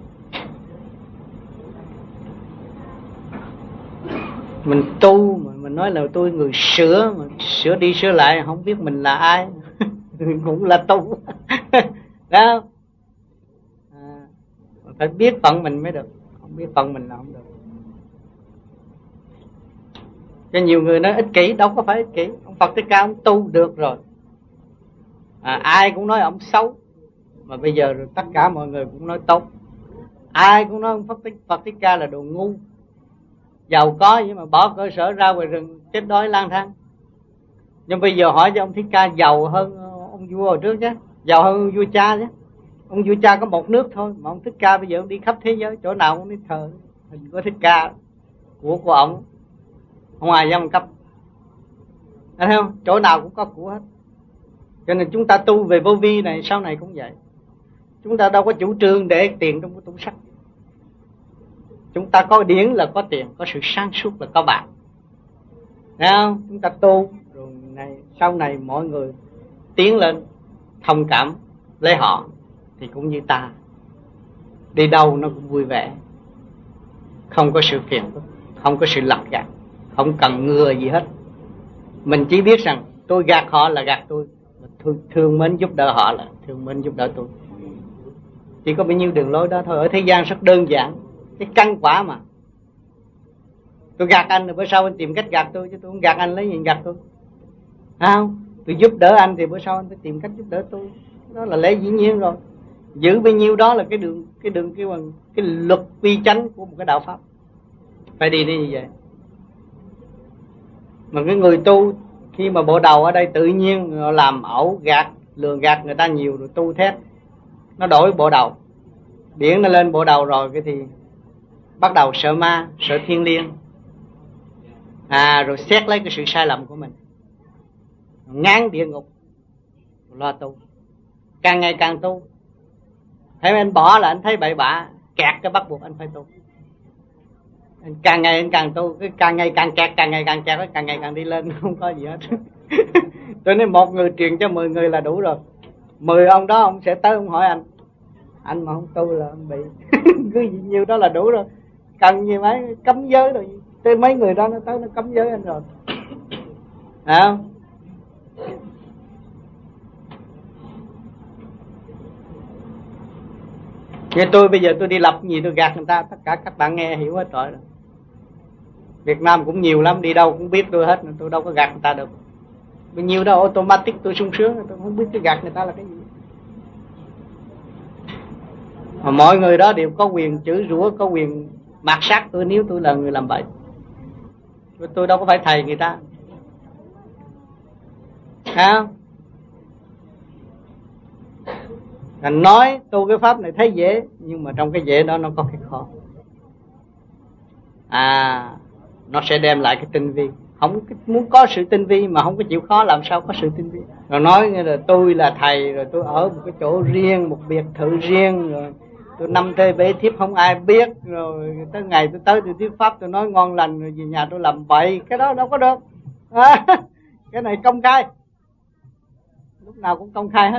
Mình tu mà mình nói là tôi người sửa, mà sửa đi sửa lại không biết mình là ai. Cũng là tu. Đó. Phải biết phận mình mới được, không biết phận mình là không được. Cho nhiều người nói ích kỷ, đâu có phải ích kỷ. Ông Phật Thích Ca ông tu được rồi. Ai cũng nói ông xấu, mà bây giờ rồi tất cả mọi người cũng nói tốt. Ai cũng nói ông Phật Thích Ca là đồ ngu, giàu có nhưng mà bỏ cơ sở ra ngoài rừng chết đói lang thang. Nhưng bây giờ hỏi cho ông Thích Ca giàu hơn ông vua hồi trước chứ, giàu hơn ông vua cha chứ. Ông vua cha có một nước thôi, mà ông Thích Ca bây giờ ông đi khắp thế giới, chỗ nào cũng đi thờ hình của Thích Ca, của ông, không ai dám cấp. Thấy không? Chỗ nào cũng có của hết. Cho nên chúng ta tu về vô vi này sau này cũng vậy. Chúng ta đâu có chủ trương để tiền trong cái tủ sắt. Chúng ta có điển là có tiền, có sự sáng suốt là có bạc. Thấy không? Chúng ta tu rồi này, sau này mọi người tiến lên thông cảm lấy họ thì cũng như ta, đi đâu nó cũng vui vẻ, không có sự phiền phức, không có sự lặt gạt, không cần ngừa gì hết. Mình chỉ biết rằng tôi gạt họ là gạt tôi, thương mến giúp đỡ họ là thương mến giúp đỡ tôi. Chỉ có bao nhiêu đường lối đó thôi. Ở thế gian rất đơn giản, cái căn quả mà. Tôi gạt anh rồi bữa sau anh tìm cách gạt tôi, chứ tôi không gạt anh lấy gì gạt tôi. Không, tôi giúp đỡ anh thì bữa sau anh phải tìm cách giúp đỡ tôi. đó là lẽ dĩ nhiên rồi. Giữ bao nhiêu đó là cái luật quy chánh của một cái đạo pháp, phải đi như vậy. Mà cái người tu khi mà bộ đầu ở đây tự nhiên họ làm ẩu gạt, lường gạt người ta nhiều rồi tu thét, nó đổi bộ đầu, điển nó lên bộ đầu rồi cái thì bắt đầu sợ ma, sợ thiên liêng, rồi xét lấy cái sự sai lầm của mình, ngán địa ngục, lo tu, càng ngày càng tu. Thấy anh bỏ là anh thấy bậy bạ, kẹt cái bắt buộc anh phải tu. Càng ngày anh càng tu, cái càng ngày càng kẹt, càng ngày càng đi lên, không có gì hết. Tôi nói một người truyền cho 10 người là đủ rồi. 10 ông đó ông sẽ tới ông hỏi anh mà không tu là ông bị. Cứ gì nhiêu đó là đủ rồi. Cần gì mấy cấm giới rồi, tới mấy người đó nó tới nó cấm giới anh rồi. Không? Như tôi bây giờ tôi đi lập gì tôi gạt người ta, tất cả các bạn nghe hiểu hết rồi. Việt Nam cũng nhiều lắm, đi đâu cũng biết tôi hết, tôi đâu có gạt người ta được. Bao nhiêu đó automatic tôi sung sướng, tôi không biết cái gạt người ta là cái gì. Mà mọi người đó đều có quyền chửi rủa, có quyền mạt sát tôi nếu tôi là người làm bậy. Tôi đâu có phải thầy người ta. Không? Thành nói tu cái pháp này thấy dễ, nhưng mà trong cái dễ đó nó có cái khó. Nó sẽ đem lại cái tinh vi. Không muốn có sự tinh vi mà không có chịu khó, làm sao có sự tinh vi. Rồi nói như là tôi là thầy, rồi tôi ở một cái chỗ riêng, một biệt thự riêng, rồi tôi 5 thê bế thiếp không ai biết, rồi tới ngày tôi tới tôi thuyết pháp tôi nói ngon lành, rồi về nhà tôi làm bậy, cái đó đâu có được. Cái này công khai, lúc nào cũng công khai hết.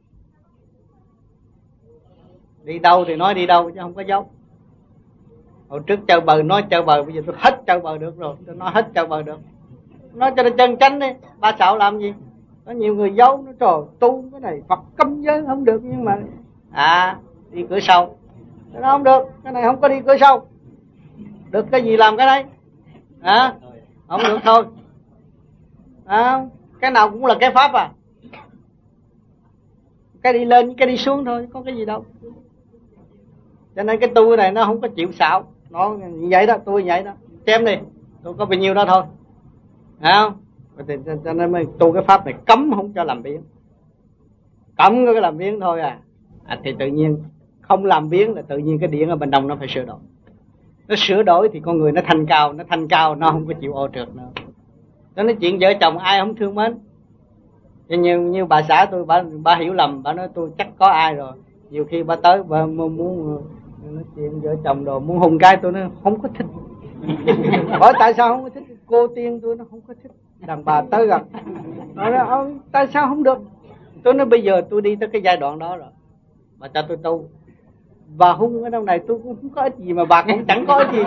Đi đâu thì nói đi đâu chứ không có giấu. Hồi trước chơi bời nói chơi bời, bây giờ tôi hết chơi bời được rồi, tôi nói hết chơi bời được. Nói cho nó chân chánh đi, ba xạo làm gì. Có nhiều người giấu, nó trời tu cái này Phật cấm giới không được, nhưng mà đi cửa sau, cái đó không được, cái này không có đi cửa sau. Được cái gì làm cái đấy, không được thôi. Cái nào cũng là cái pháp cái đi lên cái đi xuống thôi, có cái gì đâu. Cho nên cái tu này nó không có chịu xạo, nó vậy đó, tôi vậy đó, chém đi, tôi có bao nhiêu đó thôi, không? Cho nên mới tu cái pháp này cấm không cho làm biến, cấm cái làm biến thôi thì tự nhiên không làm biến là tự nhiên cái điện ở bên trong nó phải sửa đổi. Nó sửa đổi thì con người nó thanh cao, nó không có chịu ô trượt nữa. Nó nói chuyện vợ chồng ai không thương mến. Như bà xã tôi, bà hiểu lầm, bà nói tôi chắc có ai rồi. Nhiều khi bà tới bà muốn nói chuyện vợ chồng đồ, muốn hùng cái, tôi nói không có thích. Hỏi tại sao không có thích? Cô tiên tôi nó không có thích đàn bà tới gần. Nói tại sao không được? Tôi nói bây giờ tôi đi tới cái giai đoạn đó rồi, bà cho tôi tu. Bà hung ở đâu này tôi cũng không có ích gì, mà bà cũng chẳng có ích gì.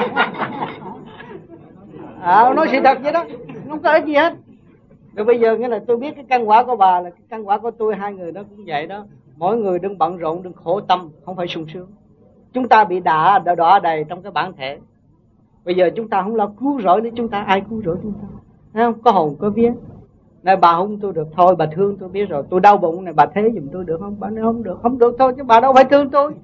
Nói sự thật vậy đó, không có ích gì hết. Rồi bây giờ nghĩa là tôi biết cái căn quả của bà là cái căn quả của tôi, hai người đó cũng vậy đó. Mỗi người đừng bận rộn, đừng khổ tâm, không phải sung sướng. Chúng ta bị đọa đầy trong cái bản thể. Bây giờ chúng ta không lo cứu rỗi nữa, chúng ta ai cứu rỗi chúng ta? Thấy không? Có hồn có vía. Này bà hung tôi được thôi, bà thương tôi biết rồi. Tôi đau bụng này bà thế giùm tôi được không? Bà nói không được thôi, chứ bà đâu phải thương tôi.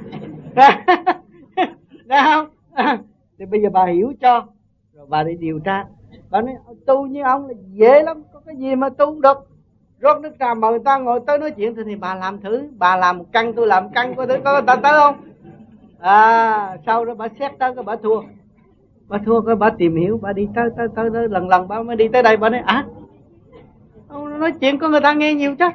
Thấy không? Thì bây giờ bà hiểu cho, rồi bà đi điều tra. Bà nói tu như ông là dễ lắm, có cái gì mà tu được. Rót nước trà mời người ta ngồi tới nói chuyện thì bà làm thử, bà làm một căn tôi làm căn, có thử có người ta tới không? Sau đó bà xét tới cái bà thua. Bà thua cái bà tìm hiểu, bà đi tới lần bà mới đi tới đây, bà nói ông nói chuyện có người ta nghe nhiều chứ.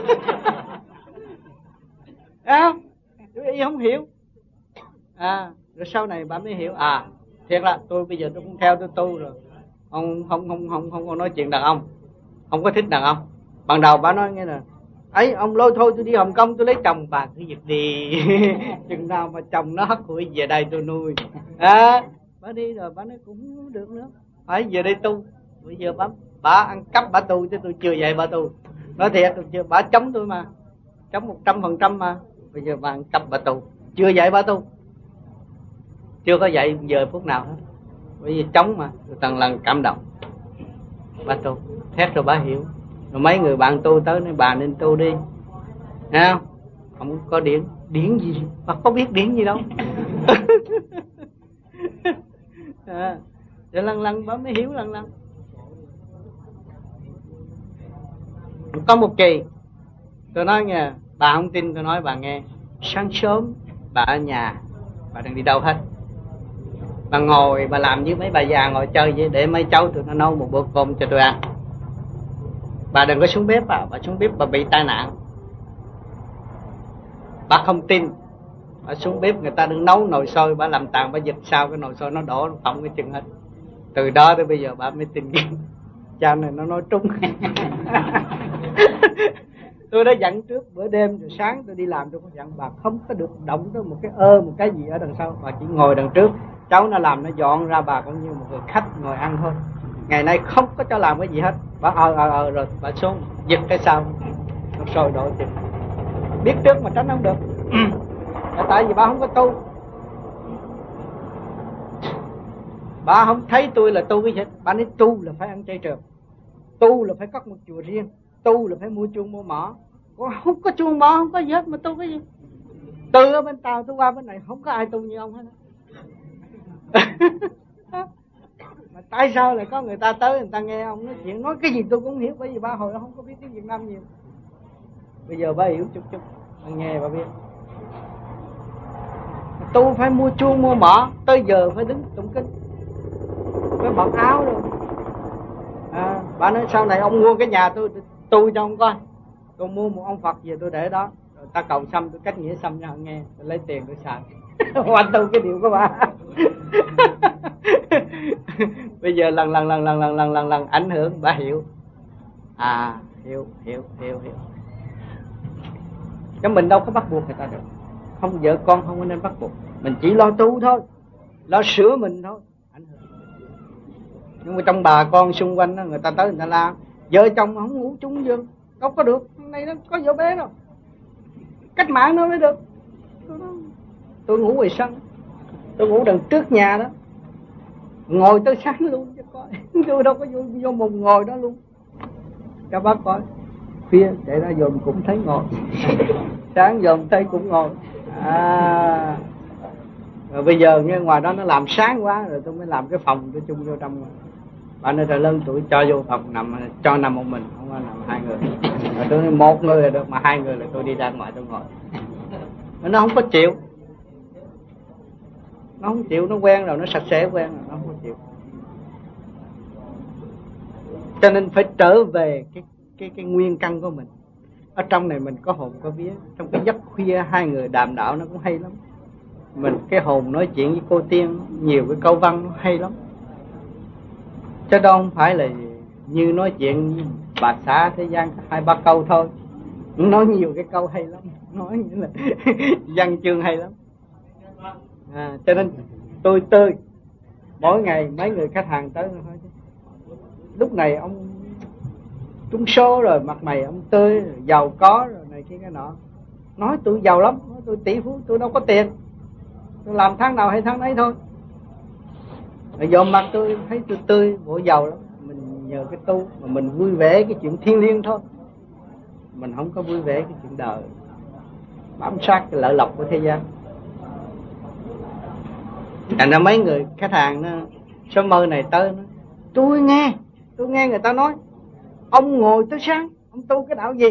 Không hiểu. Rồi sau này bà mới hiểu, thiệt là tôi bây giờ tôi cũng theo tôi tu rồi. Ông không nói chuyện đàn ông, không có thích đàn ông. Ban đầu bà nói nghe là ấy ông lôi thôi tôi đi Hồng Kông tôi lấy chồng. Bà cứ việc đi. Chừng nào mà chồng nó hất hủi về đây tôi nuôi. Bà đi rồi bà nói cũng không được nữa, phải về đây tu. Bây giờ bà ăn cắp bà tu chứ tôi chưa dạy bà tu. Nói thiệt tôi chưa, bà chống tôi mà, chống 100% mà. Bây giờ bà ăn cắp bà tu, chưa dạy bà tu, chưa có dạy giờ phút nào hết. Bởi vì chống mà, tôi từng lần cảm động bà tu, thét rồi bà hiểu. Rồi mấy người bạn tu tới nói bà nên tu đi. Thấy không? Không có điển. Điển gì? Bà có biết điển gì đâu. Rồi lần bà mới hiểu lần. Có một kỳ tôi nói nghe, bà không tin tôi nói bà nghe. Sáng sớm bà ở nhà, bà đừng đi đâu hết. Bà ngồi, bà làm như mấy bà già ngồi chơi vậy, để mấy cháu tụi nó nấu một bữa cơm cho tôi ăn. Bà đừng có xuống bếp bà xuống bếp bà bị tai nạn. Bà không tin, bà xuống bếp người ta đang nấu nồi sôi, bà làm tàn, bà dịch sao cái nồi sôi nó đổ phỏng cái chân hết. Từ đó tới bây giờ bà mới tin cha này nó nói trúng. Tôi đã dặn trước bữa đêm rồi sáng tôi đi làm tôi có dặn bà không có được động tới một cái gì ở đằng sau, bà chỉ ngồi đằng trước, cháu nó làm nó dọn ra, bà cũng như một người khách ngồi ăn thôi. Ngày nay không có cho làm cái gì hết. Bà rồi bà xuống giật cái sau nó sôi đổ chừng. Biết trước mà tránh không được. Là tại vì bà không có tu. Bà không thấy tôi là tu cái gì. Bà nói tu là phải ăn chay trường, tu là phải cất một chùa riêng, tu là phải mua chuông mua mỏ. Không có chuông mỏ, không có gì hết mà tu cái gì. Từ ở bên Tàu tôi qua bên này không có ai tu như ông hết. Mà tại sao lại có người ta tới người ta nghe ông nói chuyện, nói cái gì tôi cũng hiểu, bởi vì ba hồi đó không có biết tiếng Việt Nam nhiều. Bây giờ ba hiểu chút ba nghe ba biết. Tu phải mua chuông mua mỏ, tới giờ phải đứng tụng kinh, phải bận áo rồi. Bà nói sau này ông mua cái nhà tôi tu cho ông coi. Tôi mua một ông Phật về tôi để đó, rồi ta cầu xăm tôi cách nghĩa xăm cho họ nghe, tôi lấy tiền tôi xài. Hoàn tu cái điều của bà. Bây giờ lần ảnh hưởng bà hiểu. Hiểu. Chứ mình đâu có bắt buộc người ta được. Không, vợ con không có nên bắt buộc. Mình chỉ lo tu thôi, lo sửa mình thôi. Ảnh hưởng. Nhưng mà trong bà con xung quanh đó, người ta tới người ta la vợ chồng không ngủ chung giường, đâu có được. Hôm nay nó có vợ bé đâu, cách mạng nó mới được. Tôi ngủ ngoài sân, tôi ngủ đằng trước nhà đó, ngồi tới sáng luôn cho coi. Tôi đâu có vô mùng ngồi đó luôn. Các bác coi, khuya chạy ra dòm cũng thấy ngồi, sáng dòm thấy cũng ngồi. Rồi bây giờ nghe ngoài đó nó làm sáng quá rồi, tôi mới làm cái phòng tôi chung vô trong. Bà nói trời lớn tuổi cho vô phòng nằm, cho nằm một mình, không có nằm hai người. Rồi tôi nói một người là được, mà hai người là tôi đi ra ngoài tôi ngồi. Nó không có chịu. Nó không chịu, nó quen rồi, nó sạch sẽ quen rồi, nó không có chịu. Cho nên phải trở về cái nguyên căn của mình. Ở trong này mình có hồn có vía. Trong cái giấc khuya hai người đàm đạo nó cũng hay lắm. Mình cái hồn nói chuyện với cô Tiên, nhiều cái câu văn nó hay lắm. Chứ đâu không phải là như nói chuyện với bà xã thế gian 2-3 câu thôi. Nói nhiều cái câu hay lắm, nói như là văn chương hay lắm. Cho nên tôi tươi. Mỗi ngày mấy người khách hàng tới nói lúc này ông trúng số rồi, mặt mày ông tươi rồi, giàu có rồi này kia cái nọ. Nói tôi giàu lắm, nói tôi tỷ phú, tôi đâu có tiền, tôi làm tháng nào hay tháng ấy thôi. Rồi dòm mặt tôi thấy tôi tươi, bộ giàu lắm. Mình nhờ cái tu mà mình vui vẻ cái chuyện thiên liêng thôi, mình không có vui vẻ cái chuyện đời, bám sát cái lợi lộc của thế gian. Thành ra mấy người khách hàng nó số mơ này tới nó, tôi nghe người ta nói ông ngồi tới sáng, ông tu cái đạo gì?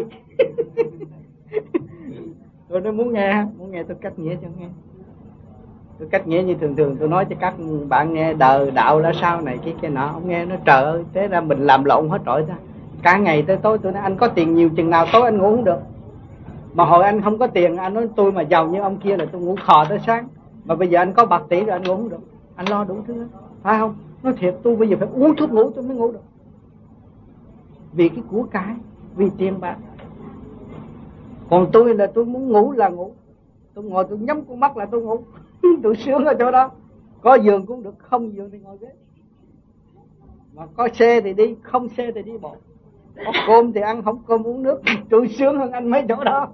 Tôi nói muốn nghe tôi cách nghĩa cho nghe. Tôi cách nghĩa như thường tôi nói cho các bạn nghe đời đạo là sao này cái nọ. Ông nghe nó trời ơi, thế ra mình làm lộn hết trọi ra. Cả ngày tới tối tôi nói anh có tiền nhiều chừng nào tối anh ngủ không được. Mà hồi anh không có tiền, anh nói tôi mà giàu như ông kia là tôi ngủ khò tới sáng. Mà bây giờ anh có bạc tỷ rồi anh ngủ không được. Anh lo đủ thứ hết, phải không? Nói thiệt, tôi bây giờ phải uống thuốc ngủ tôi mới ngủ được. Vì cái của cải, vì tiền bạc. Còn tôi là tôi muốn ngủ là ngủ. Tôi ngồi tôi nhắm con mắt là tôi ngủ. Tôi sướng ở chỗ đó. Có giường cũng được, không giường thì ngồi ghế. Mà có xe thì đi, không xe thì đi bộ. Có cơm thì ăn, không cơm uống nước. Tôi sướng hơn anh mấy chỗ đó.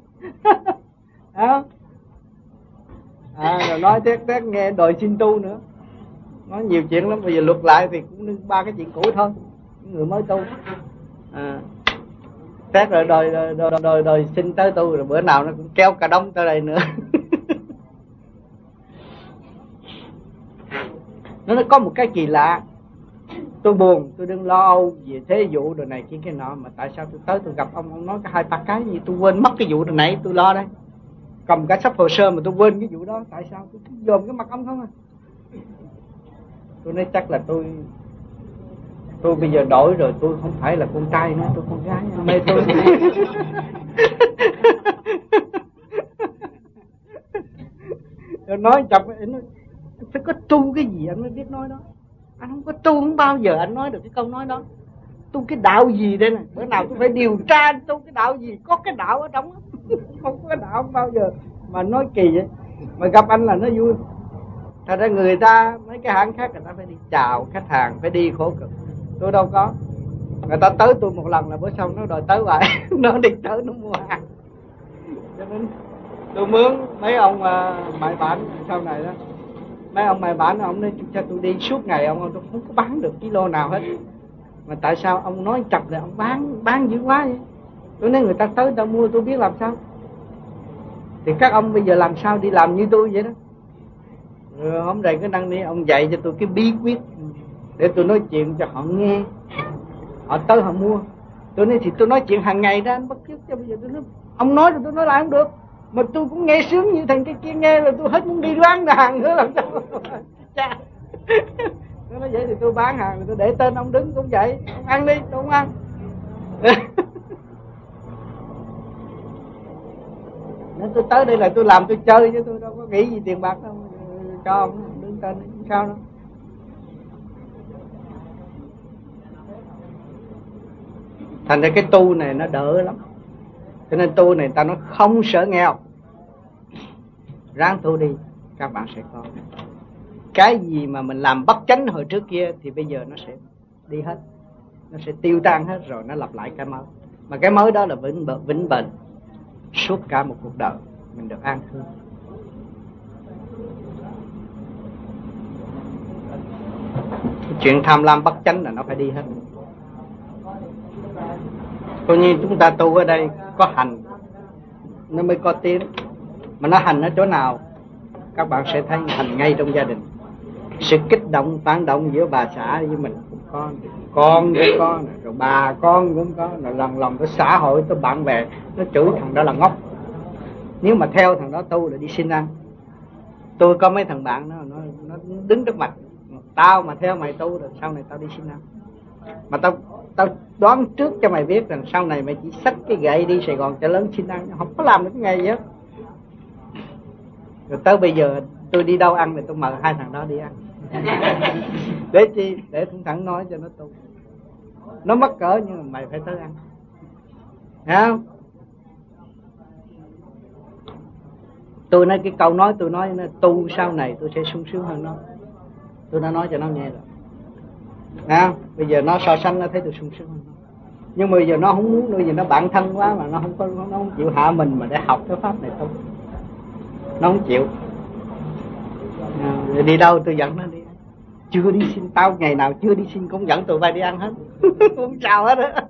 Rồi nói tét nghe đòi xin tu nữa. Nói nhiều chuyện lắm. Bây giờ luật lại thì cũng ba cái chuyện cũ thôi, người mới tu. Tết rồi đòi xin tới tôi, rồi bữa nào nó cũng kéo cả đống tới đây nữa. Nó có một cái kỳ lạ. Tôi buồn, tôi đừng lo âu về thế vụ đồ này kia cái nọ, mà tại sao tôi tới tôi gặp ông nói cái 2-3 cái gì tôi quên mất cái vụ đồ này, tôi lo đây. Cầm cả sắp hồ sơ mà tôi quên cái vụ đó, tại sao tôi cứ dòm cái mặt ông không à. Tôi nói chắc là tôi bây giờ đổi rồi, tôi không phải là con trai nữa, tôi con gái, mê tôi. Rồi nói chồng anh nói phải có tu cái gì anh mới biết nói đó. Anh không có tu không bao giờ anh nói được cái câu nói đó. Tu cái đạo gì đây này, bữa nào tôi phải điều tra tu cái đạo gì, có cái đạo ở trong đó. Không có cái đạo không bao giờ mà nói kỳ vậy. Mà gặp anh là nó vui. Thật ra người ta mấy cái hãng khác người ta phải đi chào khách hàng, phải đi khổ cực. Tôi đâu có. Người ta tới tôi một lần là bữa sau nó đòi tới hoài. Nó đi tới nó mua hàng. Cho nên tôi mướn mấy ông mại bản sau này đó. Mấy ông mại bản ông nói cho tôi đi suốt ngày, ông tôi không có bán được kilo nào hết. Mà tại sao ông nói chập là ông bán dữ quá vậy? Tôi nói người ta tới ta mua tôi biết làm sao. Thì các ông bây giờ làm sao đi làm như tôi vậy đó. Rồi hôm nay cái năng đi ông dạy cho tôi cái bí quyết để tôi nói chuyện cho họ nghe, họ tới họ mua. Tôi nói thì tôi nói chuyện hàng ngày đó anh, bất cứ cho bây giờ tôi nói ông nói rồi tôi nói lại không được, mà tôi cũng nghe sướng như thằng cái kia nghe là tôi hết muốn đi bán hàng nữa làm sao. Chà. Nó nói vậy thì tôi bán hàng, tôi để tên ông đứng cũng vậy, ông ăn đi tôi không ăn. Nên tôi tới đây là tôi làm tôi chơi chứ tôi đâu có nghĩ gì tiền bạc đâu. Cho ông đứng tên không sao đâu. Thành ra cái tu này nó đỡ lắm. Cho nên tu này ta nói không sợ nghèo, ráng tu đi các bạn sẽ có. Cái gì mà mình làm bất chánh hồi trước kia thì bây giờ nó sẽ đi hết, nó sẽ tiêu tan hết, rồi nó lặp lại cái mới. Mà cái mới đó là vĩnh bền suốt cả một cuộc đời mình được an cư. Chuyện tham lam bất chánh là nó phải đi hết. Coi như chúng ta tu ở đây có hành nó mới có tiếng. Mà nó hành ở chỗ nào các bạn sẽ thấy hành ngay trong gia đình. Sự kích động tán động giữa bà xã với mình cũng có, con cũng có, rồi bà con cũng có, rồi lần tới xã hội tới bạn bè nó chửi thằng đó là ngốc. Nếu mà theo thằng đó tu là đi xin ăn. Tôi có mấy thằng bạn nó đứng trước mặt, tao mà theo mày tu rồi sau này tao đi xin ăn. Mà tao đoán trước cho mày biết rằng sau này mày chỉ xách cái gậy đi Sài Gòn chợ lớn xin ăn, không có làm được cái nghề gì hết. Rồi tới bây giờ tôi đi đâu ăn thì tôi mời hai thằng đó đi ăn. Để chi? Để thằng thẳng nói cho nó tu. Nó mắc cỡ nhưng mà mày phải tới ăn. Thấy không? Tôi nói cái câu nói tôi nói tu sau này tôi sẽ sung sướng hơn nó. Tôi đã nói cho nó nghe rồi. Thấy không? Bây giờ nó so sánh nó thấy tôi sung sướng hơn nó. Nhưng mà bây giờ nó không muốn, bây giờ nó bạn thân quá mà nó không chịu hạ mình mà để học cái pháp này tu. Nó không chịu. Đi đâu tôi dẫn nó đi. Chưa đi xin, tao ngày nào chưa đi xin cũng dẫn tụi bay đi ăn hết. Không sao hết á.